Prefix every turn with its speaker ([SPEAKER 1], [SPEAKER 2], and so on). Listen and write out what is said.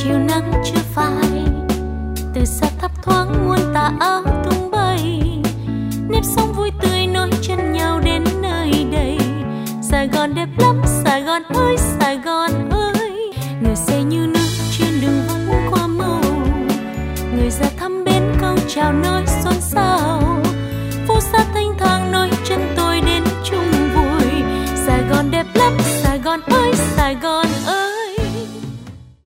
[SPEAKER 1] chiều nắng chưa phai, từ xa thấp thoáng muôn tà áo tung bay, nếp sống vui tươi nối chân nhau đến nơi đây. Sài Gòn đẹp lắm, Sài Gòn ơi, Sài Gòn ơi. Người xe như nước trên đường vắng qua màu, người ra thăm bến câu chào nói xôn xao, phố xa thanh thang nối chân tôi đến chung vui. Sài Gòn đẹp lắm, Sài Gòn ơi, Sài Gòn